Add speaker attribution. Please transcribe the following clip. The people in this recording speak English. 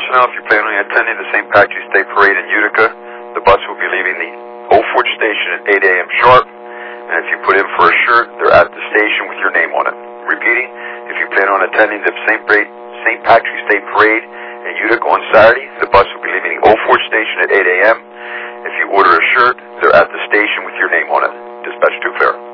Speaker 1: personnel, if you plan on attending the St. Patrick's Day Parade in Utica, the bus will be leaving the Old Fort Station at 8 a.m. sharp. And if you put in for a shirt, they're at the station with your name on it. Repeating, if you plan on attending the St. Patrick's Day Parade in Utica on Saturday, the bus will be leaving the Old Fort Station at 8 a.m. If you order a shirt, they're at the station with your name on it. Dispatch 2 Clear.